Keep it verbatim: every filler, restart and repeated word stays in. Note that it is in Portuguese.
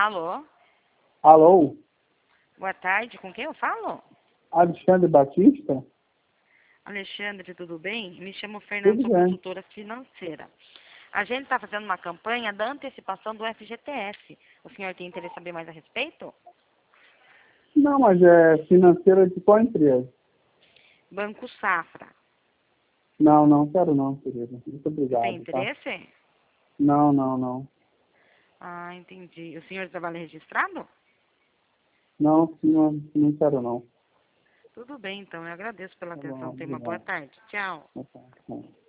Alô? Alô? Boa tarde, com quem eu falo? Alexandre Batista? Alexandre, tudo bem? Me chamo Fernanda, Tudo sou bem. consultora financeira. A gente está fazendo uma campanha da antecipação do F G T S. O senhor tem interesse em saber mais a respeito? Não, mas é financeira de qual empresa? Banco Safra. Não, não, quero não, querida. Muito Você tem obrigado, tá? interesse? Não, não, não. Ah, entendi. O senhor trabalha registrado? Não, não, não quero não. Tudo bem, então. Eu agradeço pela Tá bom, atenção. Tenha uma boa obrigado. tarde. Tchau. Tá bom.